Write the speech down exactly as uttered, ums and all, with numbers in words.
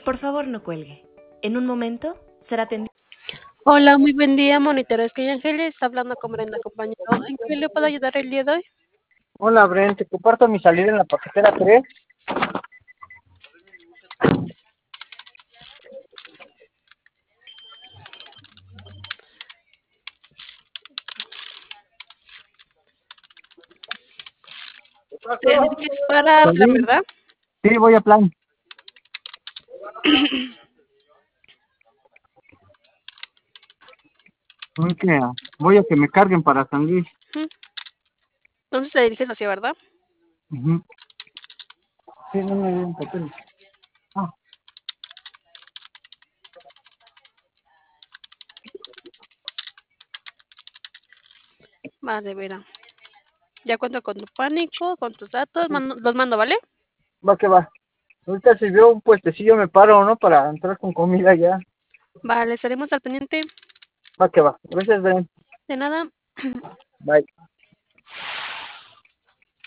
Por favor, no cuelgue. En un momento será atendido. Hola, muy buen día, monitores que Ángeles, está hablando con Brenda, compañero. ¿En qué le puedo ayudar el día de hoy? Hola, Brent, te comparto mi salida en la paquetera tres. Te diriges para plan, Salí. ¿verdad? Sí, voy a plan. Voy, que, voy a que me carguen para San Luis. Ujú. Entonces te diriges hacia, ¿verdad? Ujú. Sí, no me dieron papel. Ah, Vale, verá. Ya cuento con tu pánico, con tus datos, mando- los mando, ¿vale? va que va. Ahorita si veo un puestecillo me paro, ¿no? Para entrar con comida ya. Vale, estaremos al pendiente. Va que va. Gracias, Brent. De nada. Bye.